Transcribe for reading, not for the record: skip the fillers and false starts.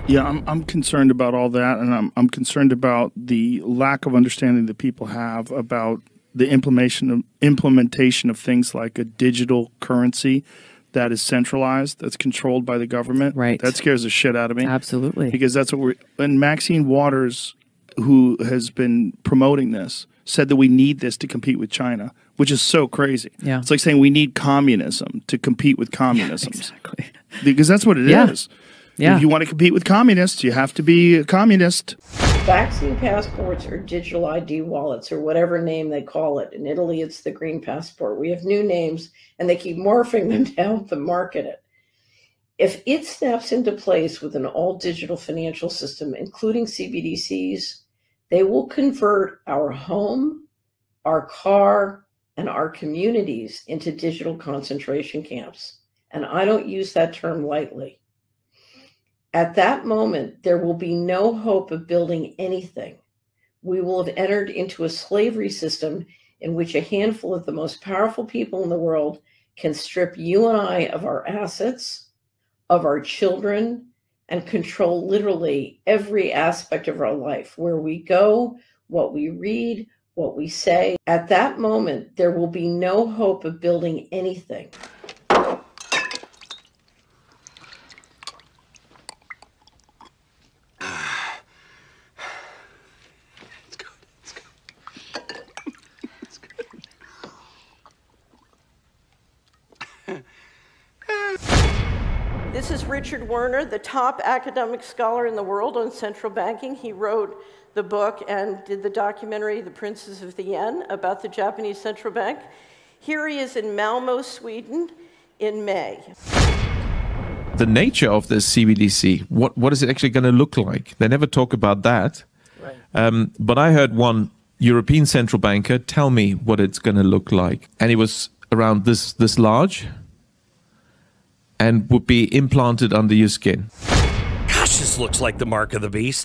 Yeah, I'm concerned about all that, and I'm concerned about the lack of understanding that people have about the implementation of things like a digital currency that is centralized, that's controlled by the government. Right. That scares the shit out of me. Absolutely. Because that's what and Maxine Waters, who has been promoting this, said that we need this to compete with China, which is so crazy. Yeah. It's like saying we need communism to compete with communism. Yeah, exactly. Because that's what it is. Yeah. If you want to compete with communists, you have to be a communist. Vaccine passports or digital ID wallets or whatever name they call it. In Italy, it's the green passport. We have new names and they keep morphing them to help them market it. If it snaps into place with an all-digital financial system, including CBDCs, they will convert our home, our car, and our communities into digital concentration camps. And I don't use that term lightly. At that moment, there will be no hope of building anything. We will have entered into a slavery system in which a handful of the most powerful people in the world can strip you and I of our assets, of our children, and control literally every aspect of our life, where we go, what we read, what we say. At that moment, there will be no hope of building anything. This is Richard Werner, the top academic scholar in the world on central banking. He wrote the book and did the documentary, The Princes of the Yen, about the Japanese central bank. Here he is in Malmo, Sweden, in May. The nature of this CBDC, what is it actually going to look like? They never talk about that. Right. But I heard one European central banker tell me what it's going to look like. And it was around this large and would be implanted under your skin. Gosh, this looks like the mark of the beast.